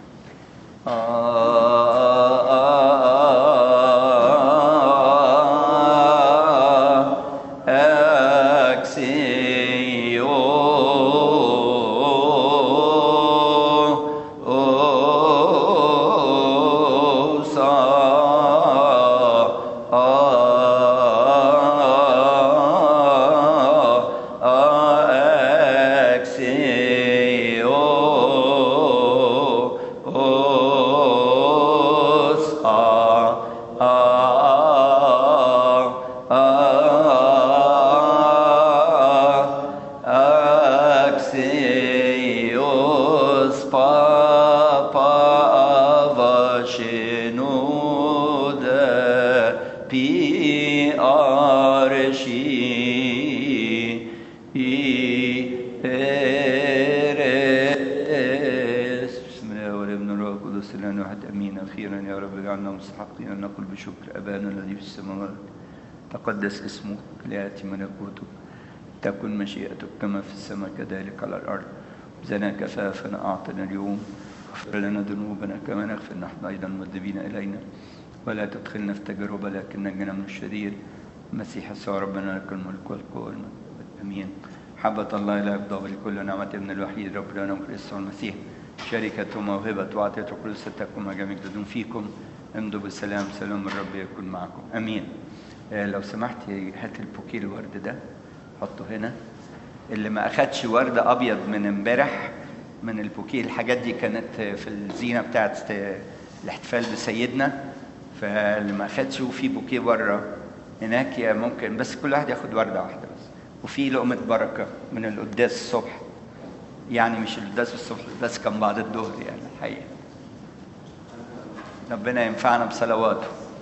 مستحقين أن نقول بشكر أبانا الذي في السماوات تقدس اسمك، ليأتي ملكوتك، تكن مشيئتك كما في السماء كذلك على الأرض. زنا كفافنا أعطنا اليوم، اغفر لنا ذنوبنا كما نغفر نحن أيضا المذنبين إلينا، ولا تدخلنا في تجربة لكن نجنا من الشرير. المسيح يسوع ربنا لك الملك والقوة والمجد. آمين. حبة الله لا يفضى لكل نعمة ابن الوحيد ربنا وكريستوس المسيح، شركة وموهبة وعطية القدس تكن مع جميع جدودهم فيكم. امضوا بالسلام، سلام الرب يكون معكم. امين. آه لو سمحت هات البوكيه الورد ده حطه هنا. اللي ما اخدش ورد ابيض من امبارح من البوكيه، الحاجات دي كانت في الزينه بتاعت الاحتفال بسيدنا، فاللي ما اخدش وفي بوكيه بره هناك يا ممكن، بس كل واحد ياخد ورده واحده بس. وفي لقمه بركه من القداس الصبح، يعني مش القداس الصبح بس كان بعد الظهر يعني الحقيقه. ربنا ينفعنا بصلواته.